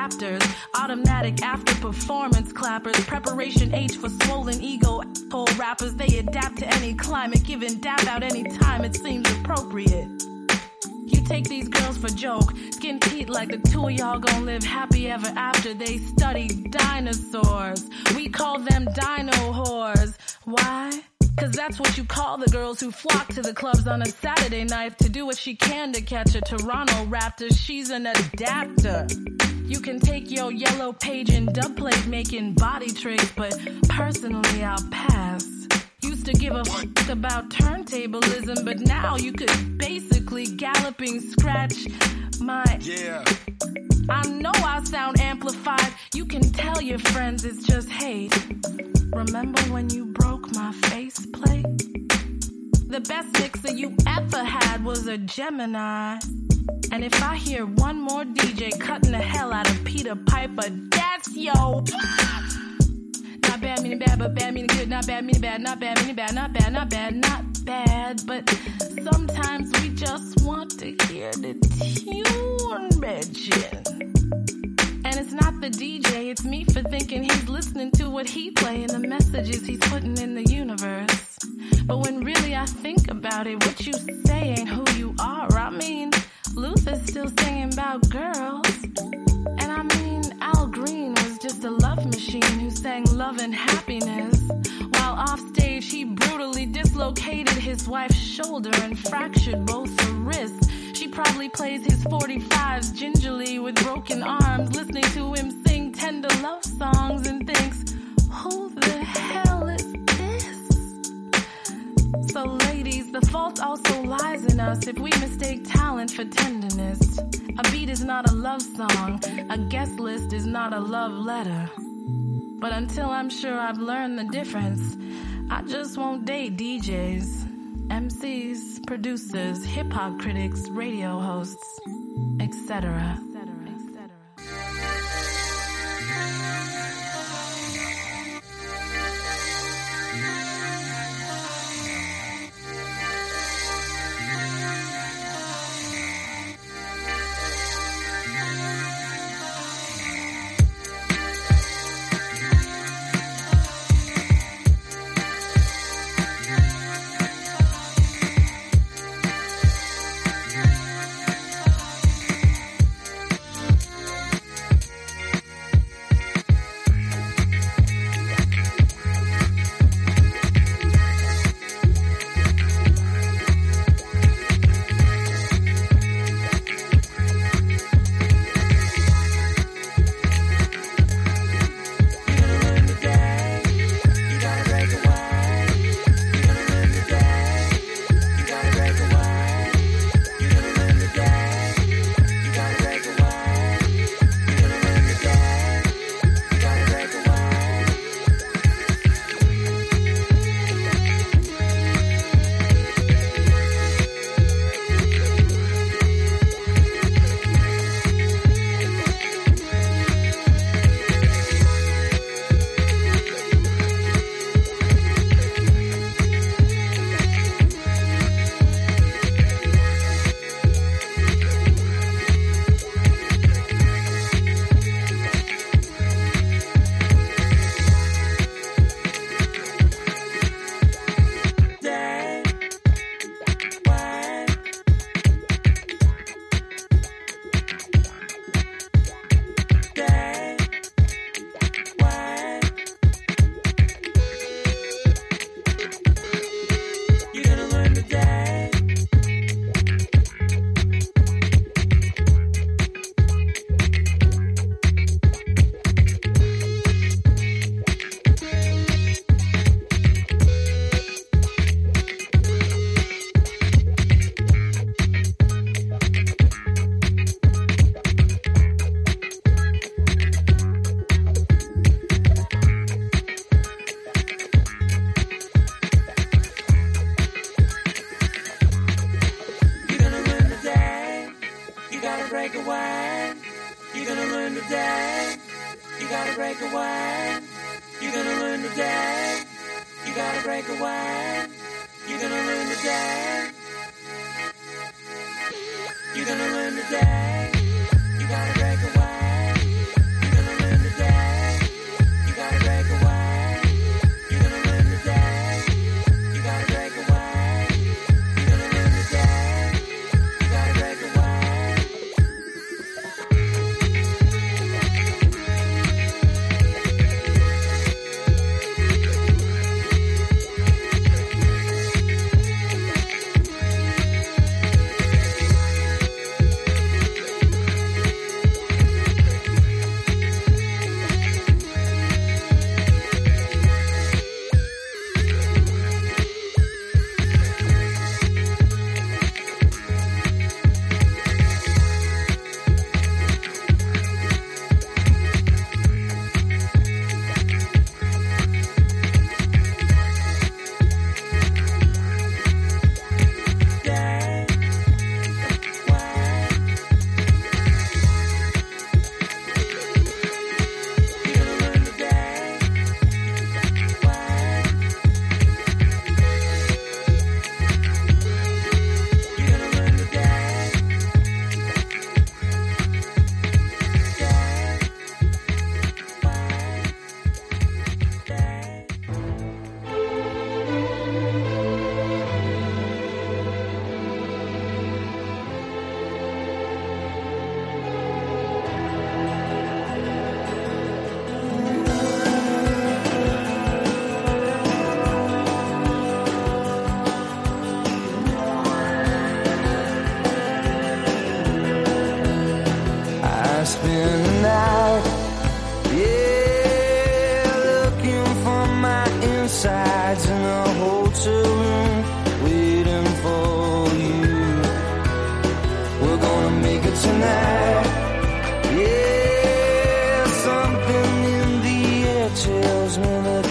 raptors, automatic after performance clappers, preparation H for swollen ego asshole rappers. They adapt to any climate, giving dap out any time it seems appropriate. You take these girls for joke, skin teeth like the two of y'all gon' live happy ever after. They study dinosaurs, we call them dino whores. Why? Cause that's what you call the girls who flock to the clubs on a Saturday night to do what she can to catch a Toronto Raptor. She's an adapter. You can take your yellow page and dubplate making body tricks, but personally I'll pass. Used to give a fuck about turntablism, but now you could basically galloping scratch my... Yeah. I know I sound amplified. You can tell your friends it's just hate. Remember when you broke my faceplate? The best mixer you ever had was a Gemini. And if I hear one more DJ cutting the hell out of Peter Piper, that's yo. Not bad meaning bad, but bad meaning good. Not bad meaning bad, not bad meaning bad, not bad, not bad, not bad. But sometimes we just want to hear the tune mention. And it's not the DJ, it's me for thinking he's listening to what he play and the messages he's putting in the universe. But when really I think about it, what you say ain't who you are. I mean, Luther's still singing about girls. And I mean, Al Green was just a love machine who sang love and happiness. While off stage, he brutally dislocated his wife's shoulder and fractured both her wrists. She probably plays his 45s gingerly with broken arms, listening to him sing tender love songs and thinks, who the hell is this? So ladies, the fault also lies in us if we mistake talent for tenderness. A beat is not a love song, a guest list is not a love letter. But until I'm sure I've learned the difference, I just won't date DJs. MCs, producers, hip-hop critics, radio hosts, etc. You're gonna learn today. You gotta break a wine.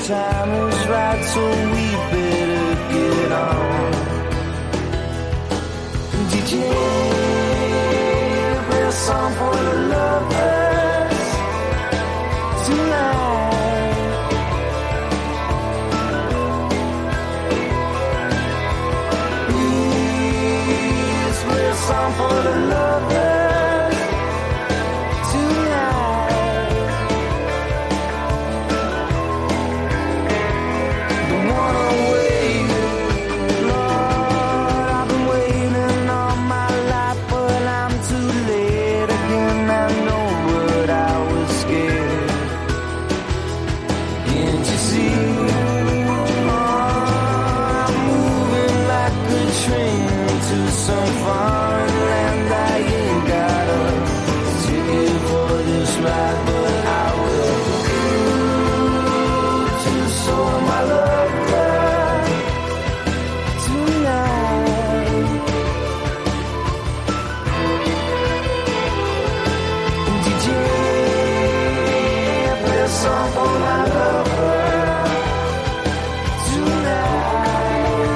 time is right, so we better get on. DJ, play a song for the lovers tonight. Please play a song for the lovers tonight. The one I'm waiting, Lord, I've been waiting all my life, but I'm too late again. I know, but I was scared. Can't you see? I'm moving like a train to some foreign land. I ain't got a ticket for this ride, but I will to show my love tonight. DJ, play a song for my lover tonight.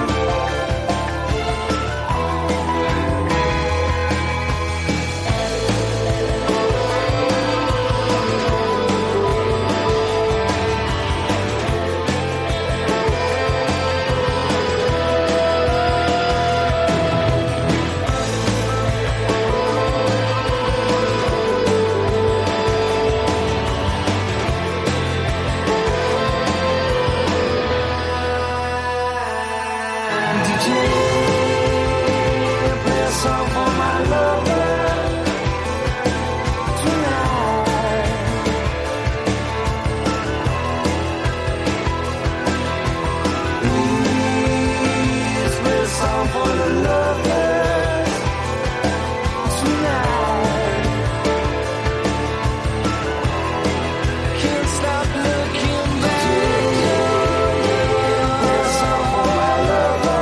DJ, play a song for my lover tonight. Please play a song for the lovers tonight. Can't stop looking back. Play a song for my lover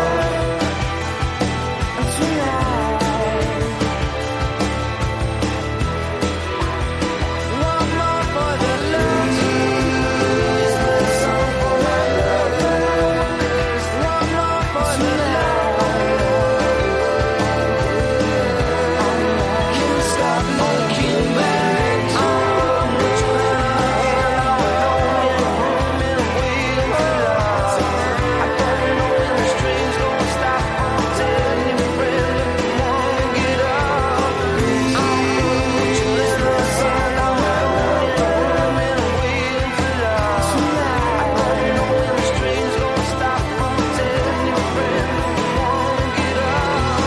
tonight. One more for the lovers. Play a song for my lovers. One more for the lovers. Can't stop looking back. I'm waiting for love. I don't know when the string's gonna stop. I'm telling you, friend, if you wanna get up, put your lips on the sun. I'm waiting for love. I don't know when the string's gonna stop. I'm telling you, friend, if you wanna get up.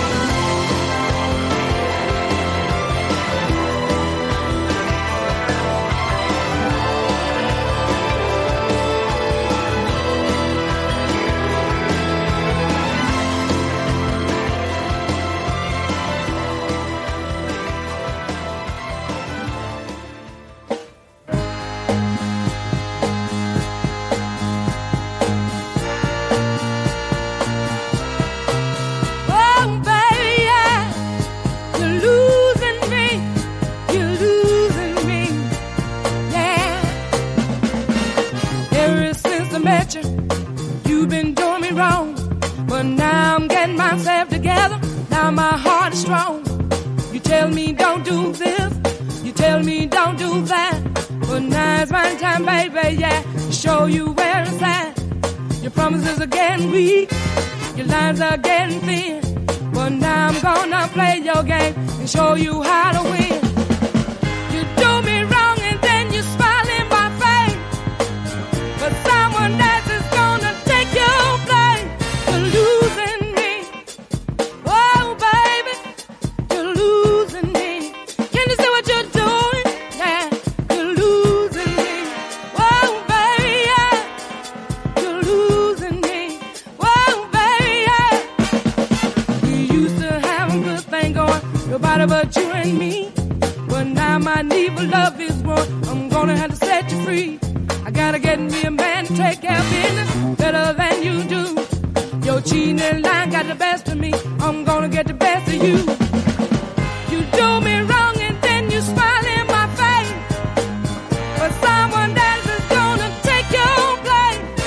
Oh, baby, yeah. You're losing me. You're losing me. Yeah. Ever since I met you, you've been doing me wrong. But now I'm getting myself together. Now my heart is strong. You tell me don't do this. You tell me don't do that. But now it's my time, baby, yeah, to show you where it's at. Your promises are getting weak. Your lines are getting thin. But now I'm gonna play your game and show you how to win. You do me wrong and then you smile in my face. But someone else is gonna take your place. You're losing me. Oh, baby, you're losing me. Can you see what you're doing? Yeah, you're losing me. Oh, baby, yeah, you're losing me. Oh, baby, yeah. We used to have a good thing going, nobody but you and me. But now my need for love is wrong. I'm gonna have to set you free. I gotta get me a man to take care of business better than you do. Your cheating line got the best of me. I'm gonna get the best of you. You do me wrong and then you smile in my face. But someone else is gonna take your place.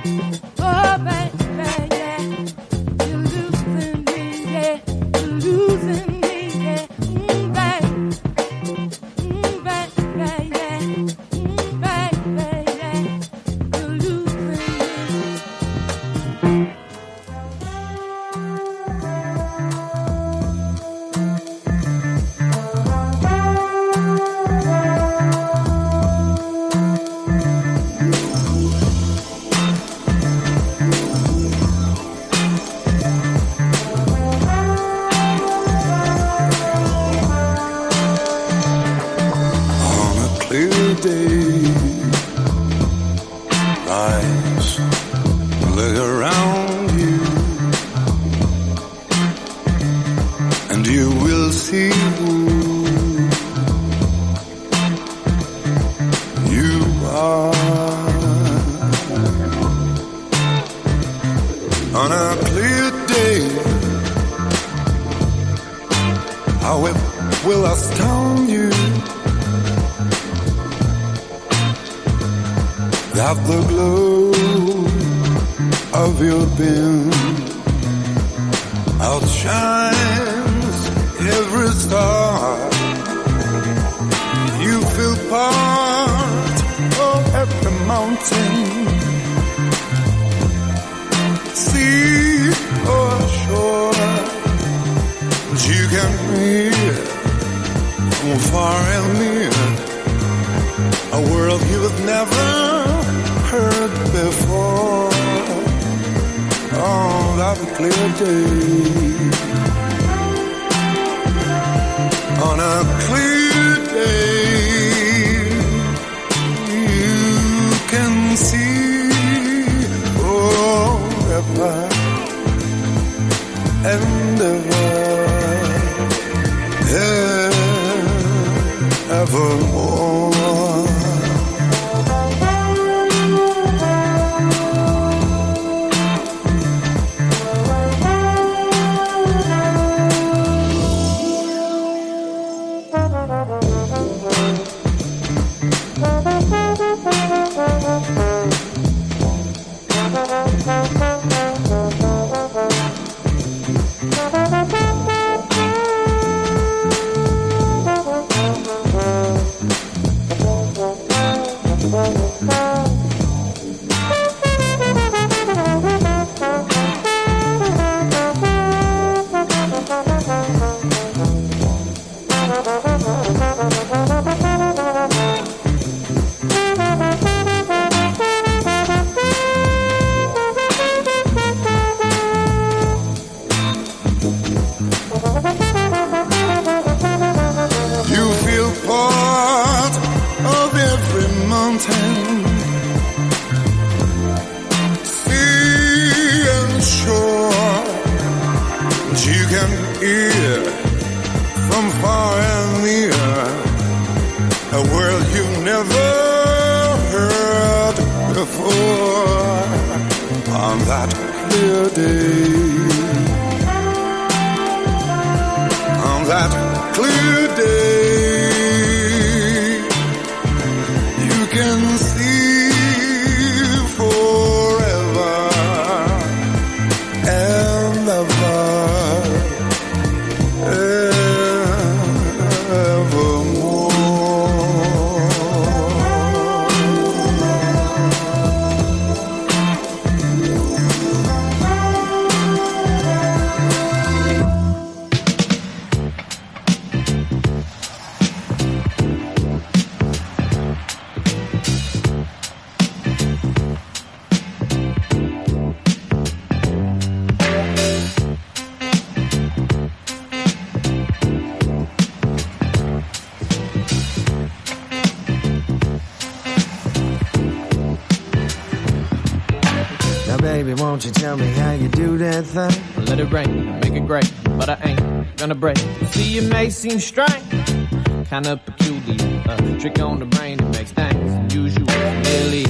Won't you tell me how you do that thing? Let it rain, make it great, but I ain't gonna break. See, it may seem strange, kinda peculiar. A trick on the brain that makes things unusual. Merely a harmonious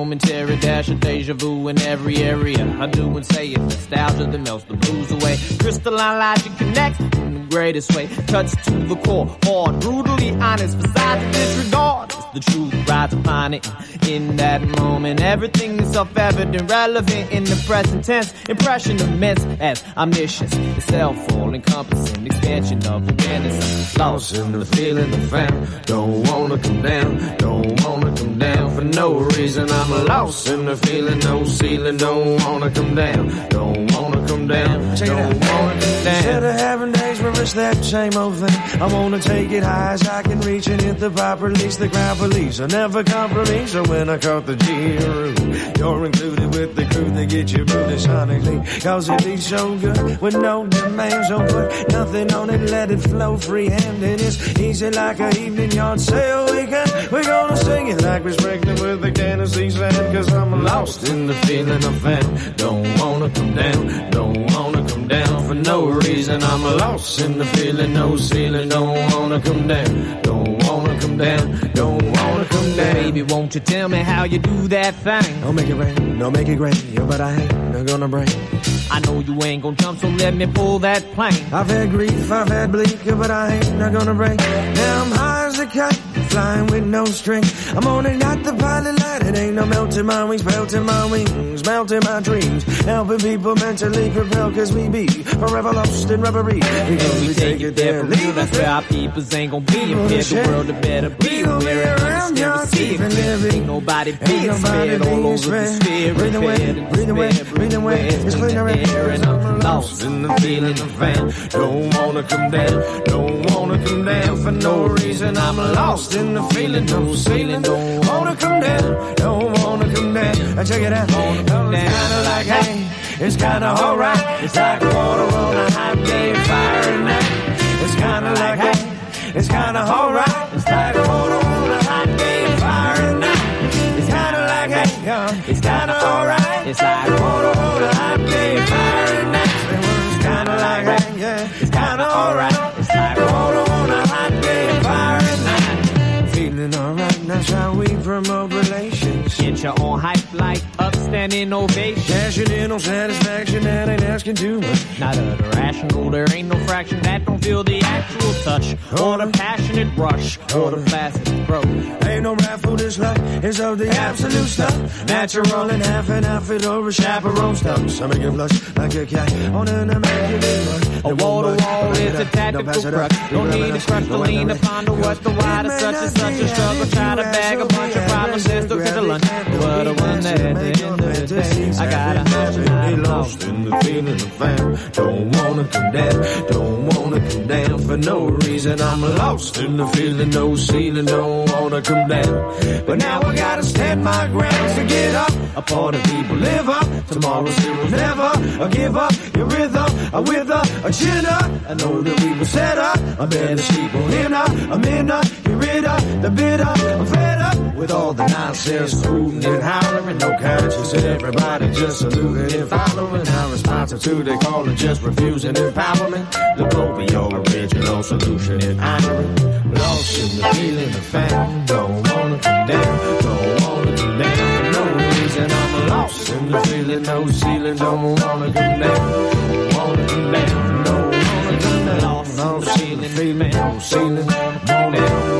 momentary dash of deja vu in every area. I do and say it, nostalgia that melts the blues away. Crystalline logic connects in the greatest way. Cuts to the core, hard, brutally honest. Besides the disregard, it's the truth rides upon it. In that moment, everything is self-evident, relevant in the present tense. Impression immense as omniscience itself, all-encompassing expansion of awareness. Lost in the feeling of fam. Don't wanna come down, don't wanna come down for no reason. I'm lost in the feeling, no ceiling. Don't wanna come down, don't wanna come down, don't wanna come down. Instead of having days where it's that same old thing, I wanna take it high as I can reach and hit the pop release. The crowd police will never compromise. So when I caught the G-Roo, you're included with the crew that get you booted sonically. Cause it be so good with no demands, so put nothing on it, let it flow free-handed. It's easy like a evening yard sale weekend. We're gonna sing it like we're pregnant with a Tennessee sand. Cause I'm lost in the feeling of fam. Don't wanna come down, don't wanna come down for no reason. I'm lost in the feeling, no ceiling. Don't wanna come down, don't wanna come down, don't wanna come down. Baby, won't you tell me how you do that thing? Don't make it rain, don't make it great, but I ain't not gonna break. I know you ain't gonna jump, so let me pull that plane. I've had grief, I've had bleak, but I ain't not gonna break. Now I'm high as a kite, flying with no string. I'm only not the pilot light, it ain't no melting my wings, pelting my wings, melting my dreams. Helping people mentally propel, cause we be forever lost in reverie. Because we take it there for real, that's where our peoples ain't gonna be. Impaired the world, it better be aware and never see it. Ain't nobody being spared all over the sphere. Breathe away, breathe away, breathe away. It's cleaner air and I'm lost in the feeling of fam. Don't wanna come down, don't wanna come down for no reason. I'm lost in the feeling, no ceiling. Don't wanna come down, don't wanna come down. Check it out, it's kinda like hey, it's kinda alright. It's like water on a hot day, fire at night. It's kinda like hey, it's kinda alright. It's like water on a hot day, fire at night. It's kinda like hey, yeah, it's kinda alright. It's like water on a hot day, fire at night. It's kinda like hey, yeah, it's kinda alright. It's like water on a hot day, fire at night. Feeling alright, that's how we promote relations. Get your own hype like upstanding ovation. Cashing in on satisfaction, that ain't asking too much. Not irrational, there ain't no fraction that don't feel the actual touch, or the passionate rush, or the flaccid approach. Ain't no raffle, this love is of the absolute stuff. Natural and half and half it over chaperone stuff. Some make it blush like a cat on an immaculate run. A wall to wall is a tactical crutch. Don't need a crutch to lean to ponder what the why is such and such a struggle. Try to bag a bunch of problems just to get a lunch. But I won that at the end of the day. I got a hundred lost in the feeling of fam. Don't wanna come down, don't wanna come down for no reason. I'm lost in the feeling, no ceiling. Don't wanna come down, but now I gotta stand my ground to get up. A part of people live up. Tomorrow's heroes never. I give up your rhythm. I with a chin up. I know that we were set up. I better sleep on him now. I'm in up. Get rid of the bitter. I'm fed up with all the nonsense, hooting and hollering. No conscience. Everybody just saluting and following our responsive to they call it just refusing empowerment. Look over your original solution and honoring. Lost in the feeling of fam. Don't wanna come down. Don't wanna come down for no reason. I'm lost in the feeling, no ceiling. Don't wanna come down. Don't wanna come down. Don't wanna come down. Lost no ceiling, feeling, no ceiling. Don't wanna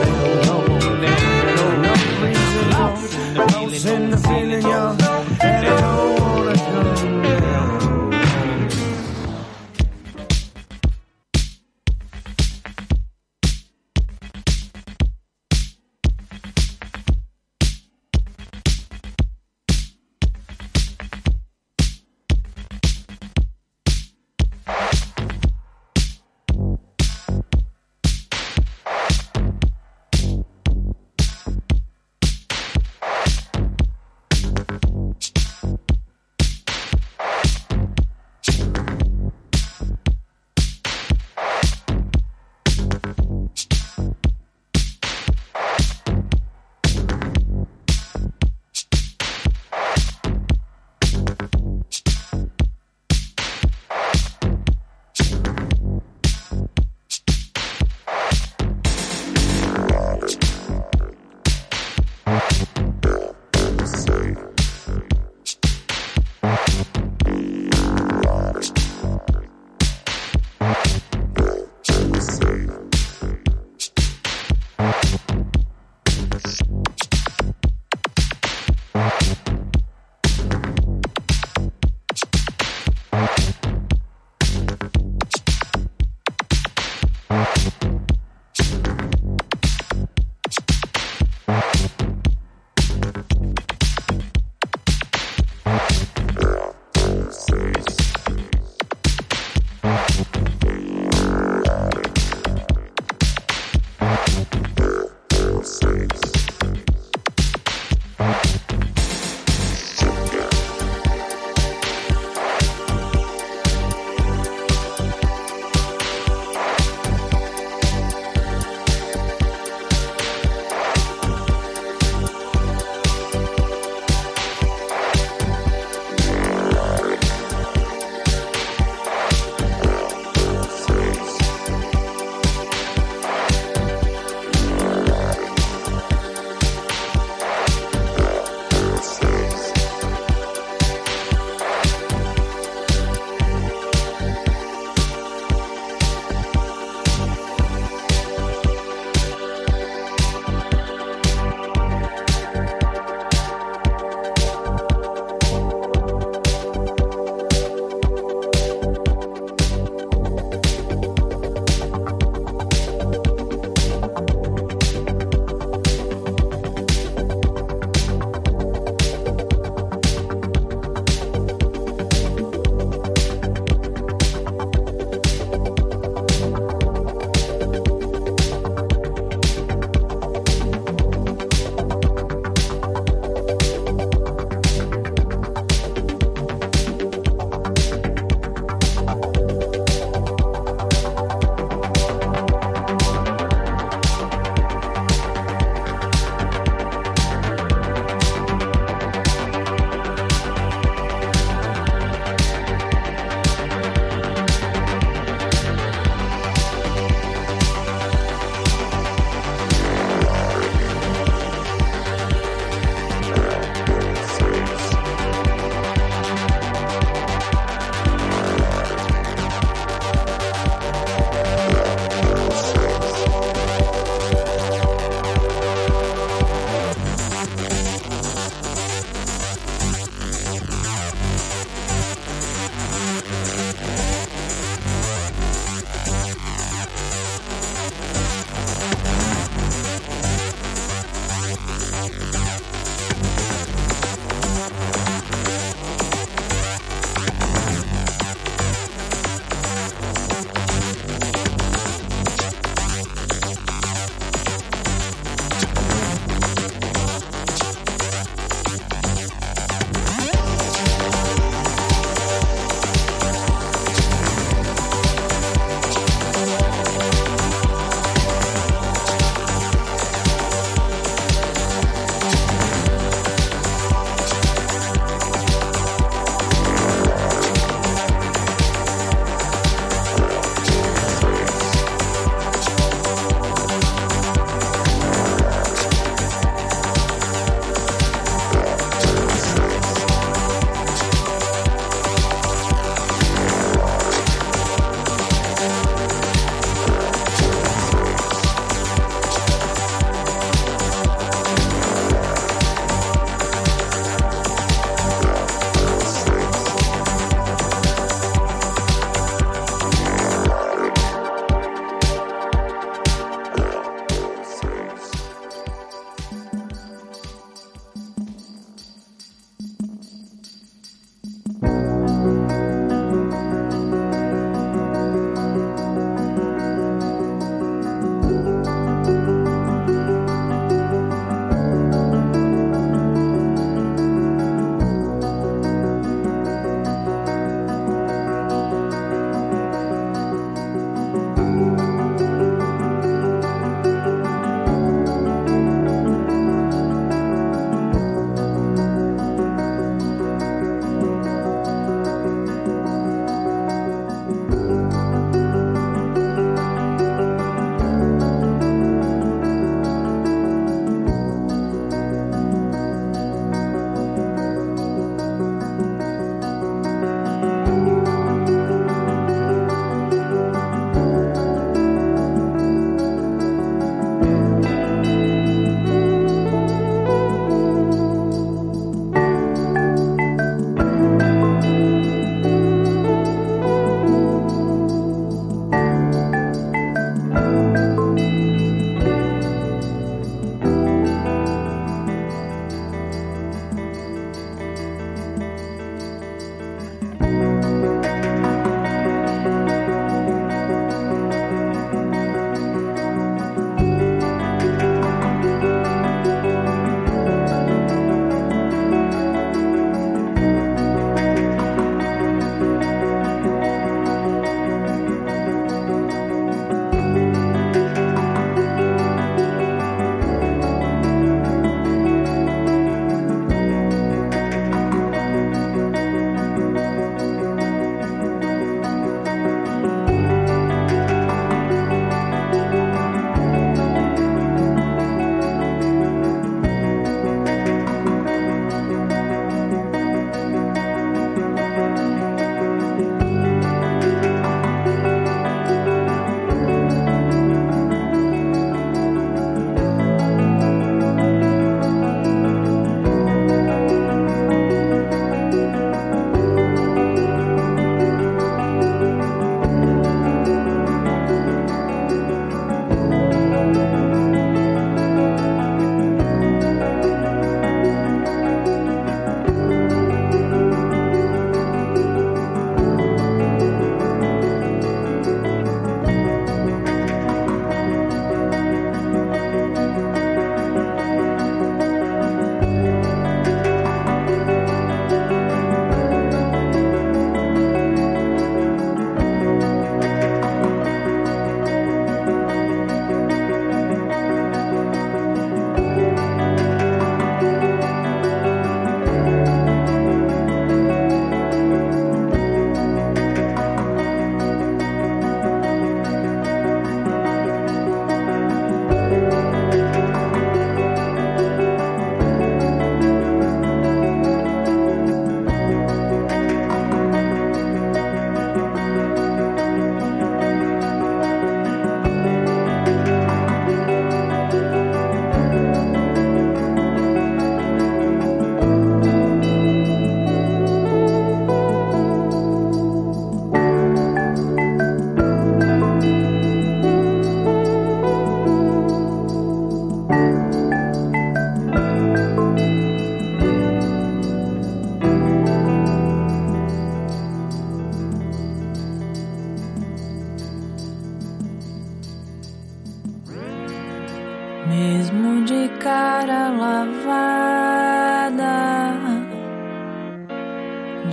come down. No reason. Lost in the feeling, y'all. And I don't wanna come down.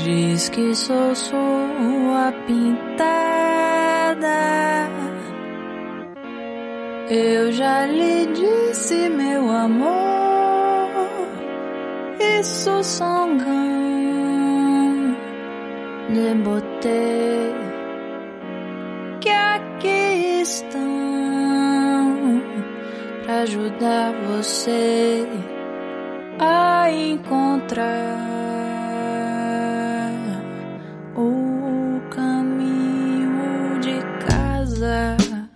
Diz que sou sua pintada. Eu já lhe disse, meu amor, isso songão de boté que aqui estão pra ajudar você a encontrar o caminho de casa.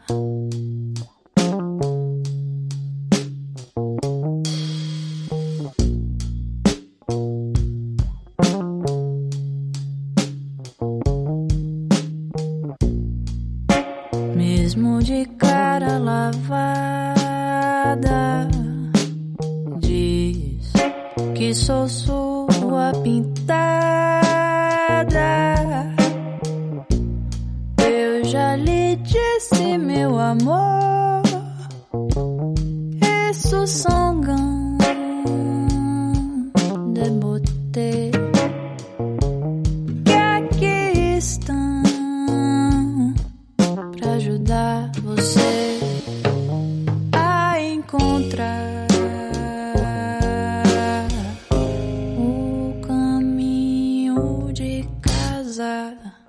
Mesmo de cara lavada, diz que sou sua pintada. Eu já lhe disse, meu amor, isso songão de boté que aqui estão pra ajudar você a encontrar o caminho de casa.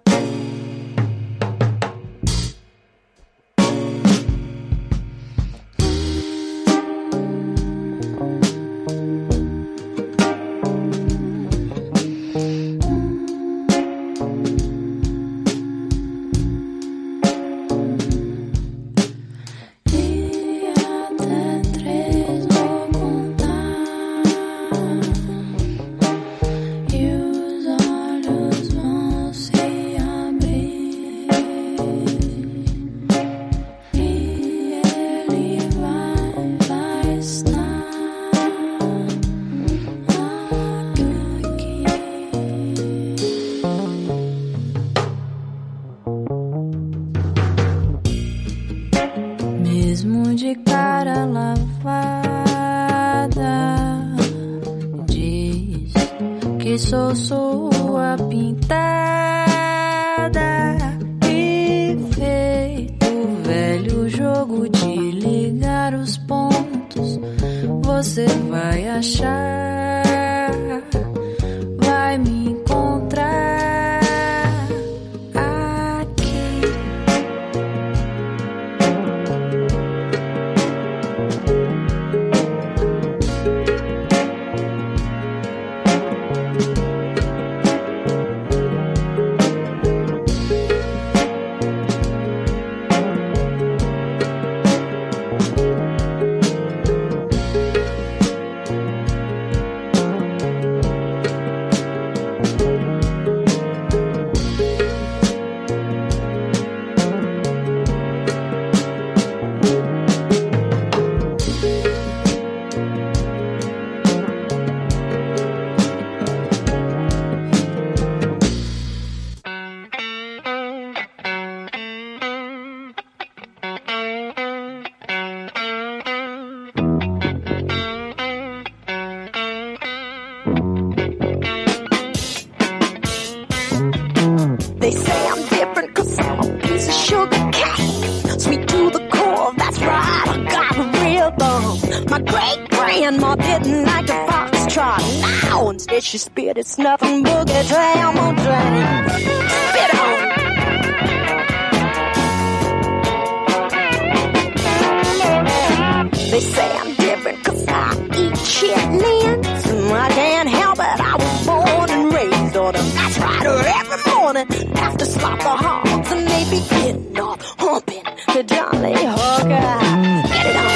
Mesmo de cara lavada, diz que sou sua pintada. E feito o velho jogo de ligar os pontos, você vai achar, vai me encontrar. They say I'm different 'cause I'm a piece of sugar cane. Sweet to the core, that's right, I got a rhythm. My great-grandma didn't like a foxtrot. Now instead she spit, it's nothing boogie jam on jam. Spit on. They say I'm different 'cause I eat chitlins. I can't help it, I was born and raised on them. That's right, every morning after slop the hogs, and they be getting off, humping the Johnny Hooker. Get it on.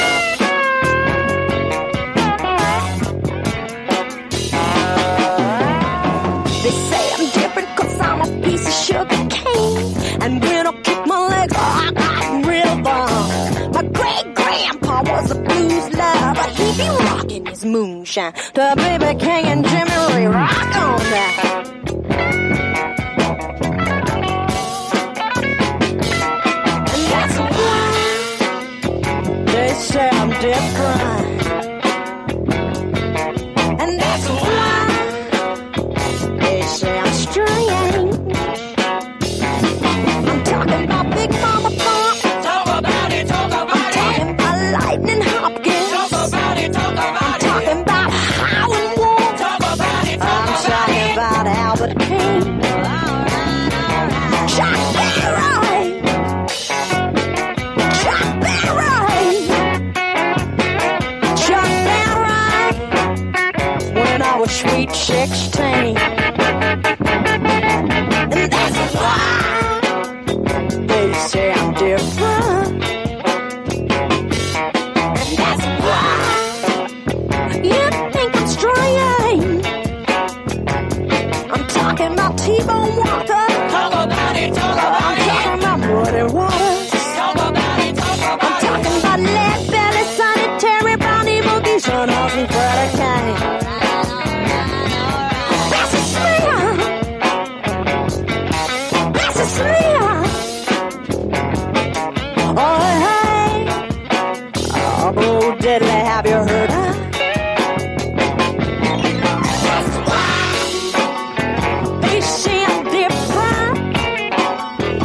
They say I'm different 'cause I'm a piece of sugar cane. And when I kick my legs, I got rhythm. My great-grandpa was a blues lover, but he be rocking his moonshine to B.B. King and Jimmy Ray. Rock on that. And that's why they say I'm different. And that's why they say I'm straight. sweet 16. And that's why they say I'm different. And that's why you think I'm strange. I'm talking about T-Bone Walker. Talk about it, talk I'm about it. talking about Muddy Waters. Talk about it, talk I'm about it. talking about Lead Belly, Sonny Terry, Brownie, Boogie, Sean House, and Freddie Kane. That's a slinger. That's a slinger. Oh, hey. Oh, Bo Diddley, have you heard her? That's why they say I'm different.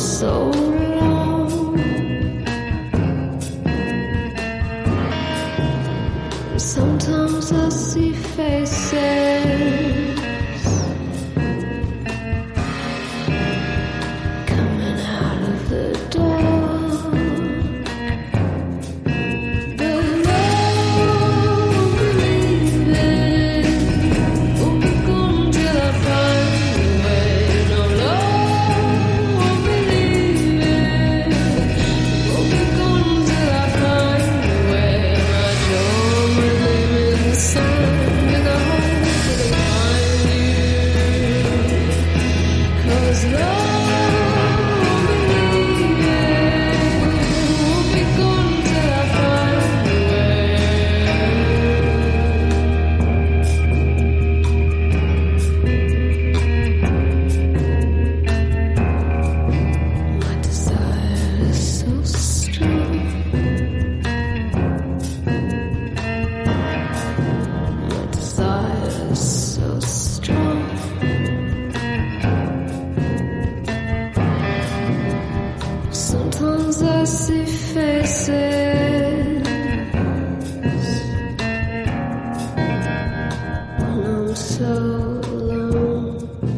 so long. Sometimes I see faces coming out of the door. Sometimes I see faces when I'm so alone.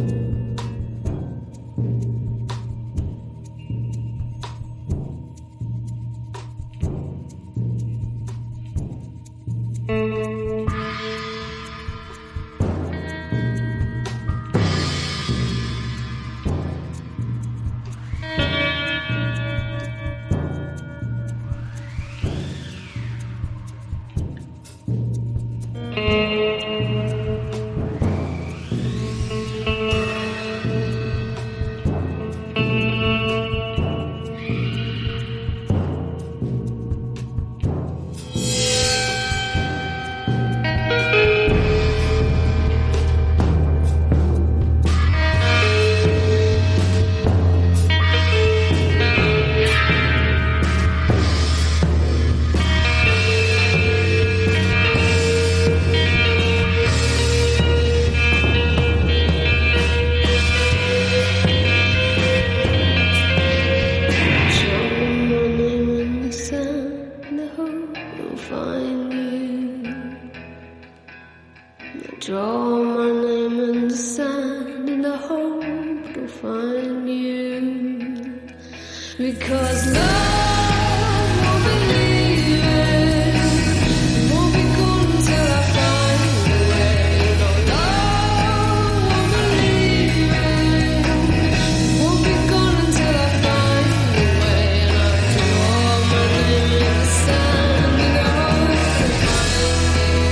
Draw my name in the sand in the hope to find you, because love won't believe it, won't be good until I find a way. No, love won't believe it, won't be good until I find a way. And I draw my name in the sand in the hope to find you.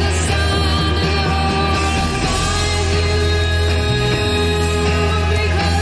Because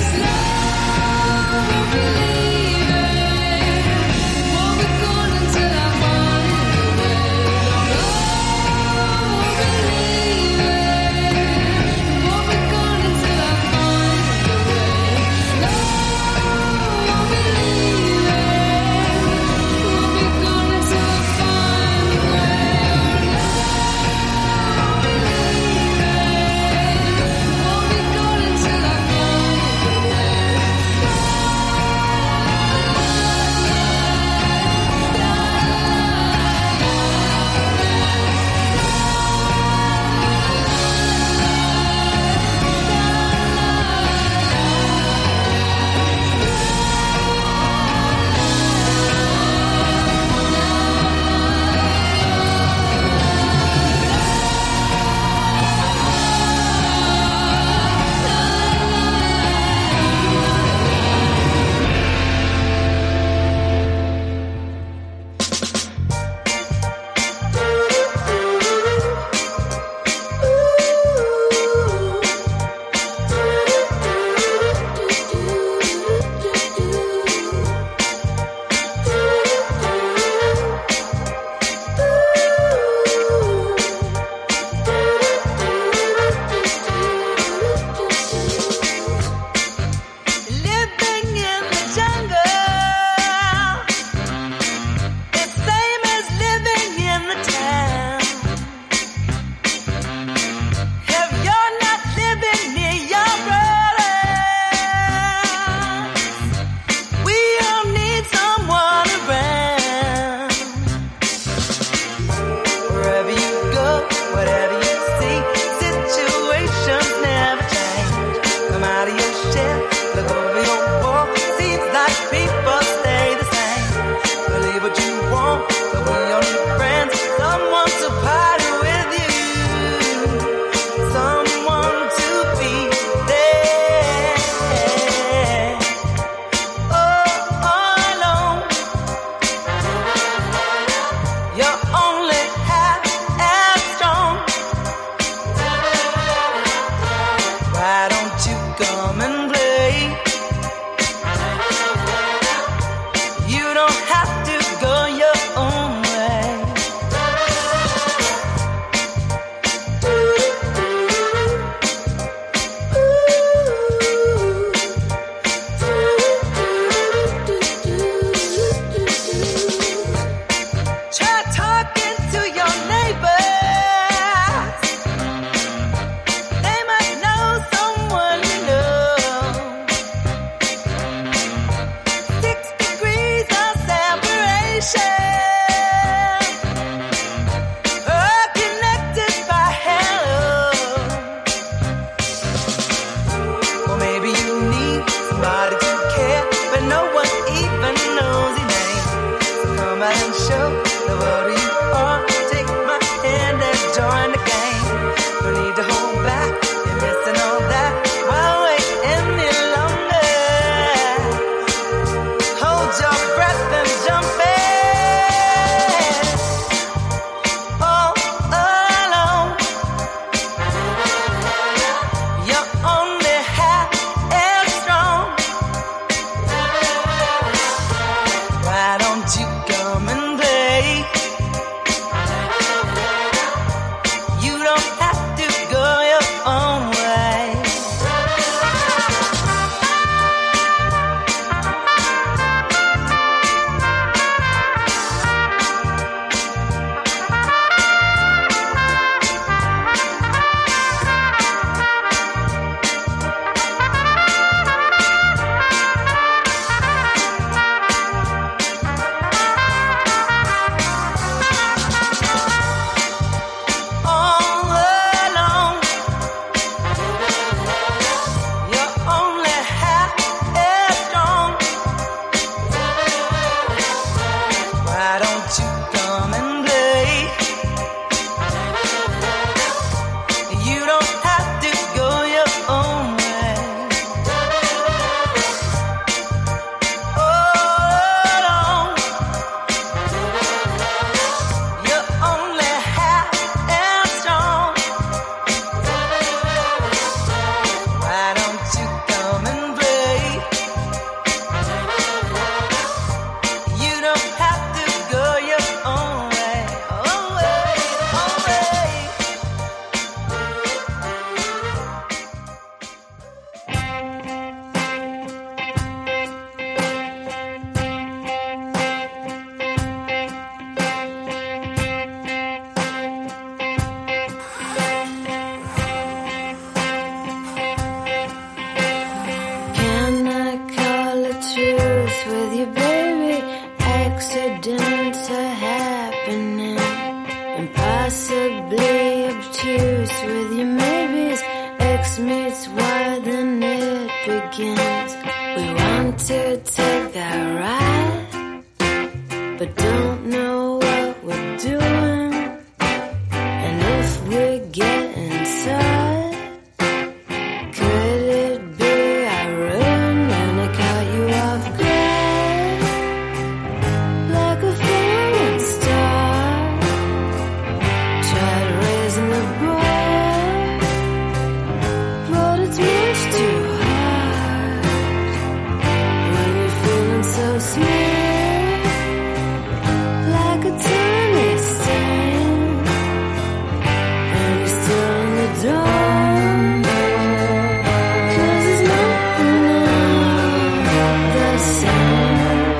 evening, impossibly obtuse with your maybes. X meets Y, then it begins. We want to take that ride, but don't know what we're doing. And if we get inside, could it be our ruin when it caught you off guard? Like a falling star, tried raising the bar, but it's much too hard when you're feeling so small, like a tiny stain, and you're still in the dark, 'cause it's nothing the same.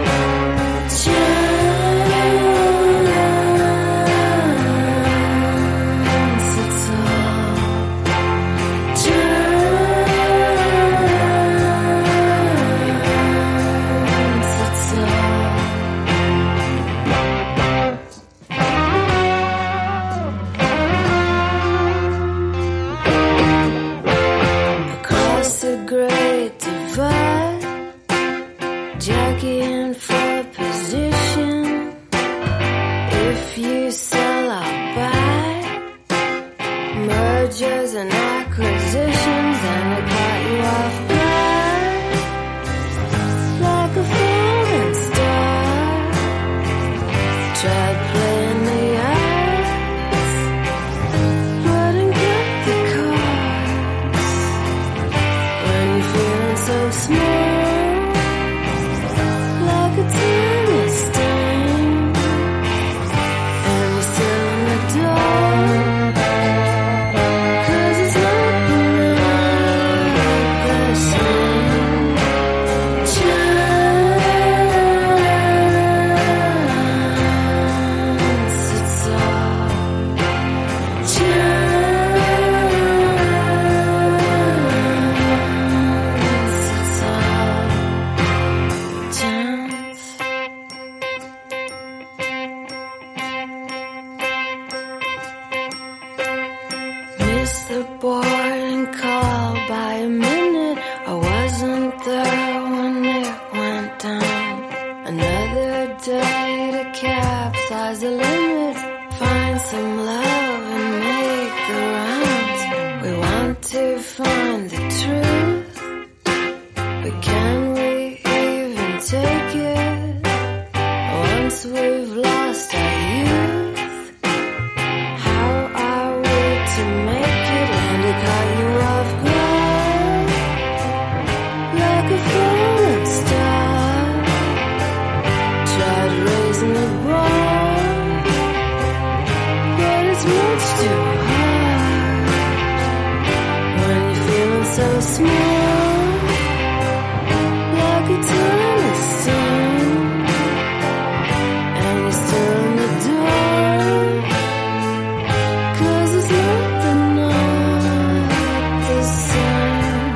Chance, it's all. Chance, it's all. Across the great divide, jockeying for position. If you sell, I'll buy. Mergers and acquisitions, and it caught you off guard. Like a falling star, tried playing the odds, wouldn't get the cards when you're feeling so small, like a tiny stain, and you're still in the dark, 'cause it's not the same. Chance, it's all. Chance, it's all. Chance. Missed the boarding call by a minute. I wasn't there when it went down. Another day to capsize the limits, find some love and make the rounds. We want to find the truth, but can we even take it once we've lost our youth? How are we to make it when it caught you off guard? Like a falling star, tried raising the bar, but it's much too hard when you're feeling so small, like a tiny stain, and you're still in the dark, 'cause it's nothing not the same.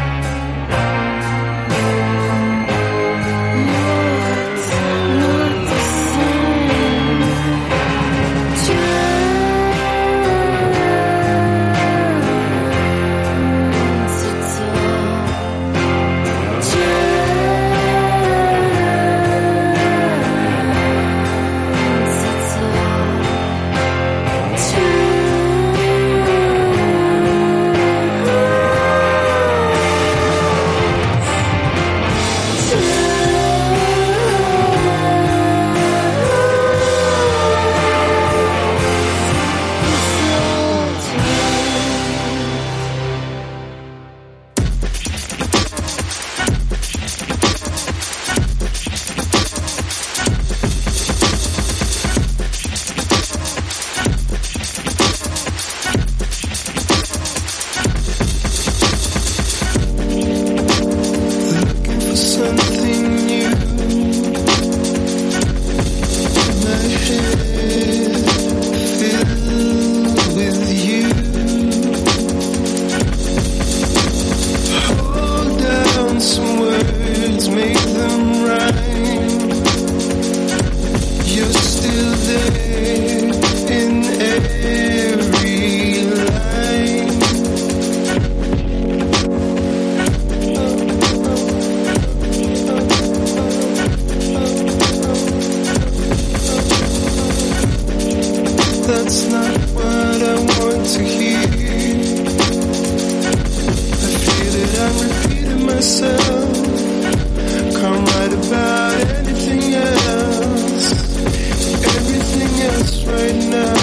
No, it's not the same. Chance, it's all. that's not what I want to hear. I feel that I'm repeating myself. Can't write about anything else right now.